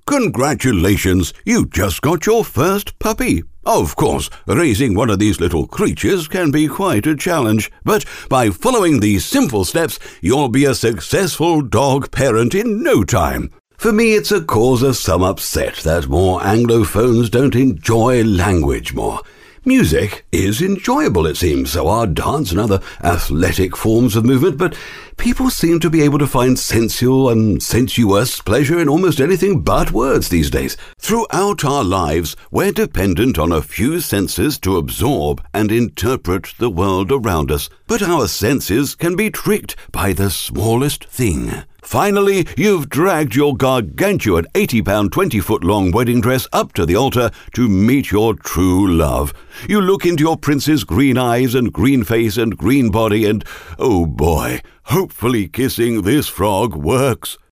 Congratulations, you just got your first puppy. Of course, raising one of these little creatures can be quite a challenge, but by following these simple steps, you'll be a successful dog parent in no time. For me, it's a cause of some upset that more Anglophones don't enjoy language more. Music is enjoyable, it seems, so are dance and other athletic forms of movement, but people seem to be able to find sensual and sensuous pleasure in almost anything but words these days. Throughout our lives, we're dependent on a few senses to absorb and interpret the world around us, but our senses can be tricked by the smallest thing. Finally, you've dragged your gargantuan 80-pound, 20-foot-long wedding dress up to the altar to meet your true love. You look into your prince's green eyes and green face and green body and, oh boy, hopefully kissing this frog works.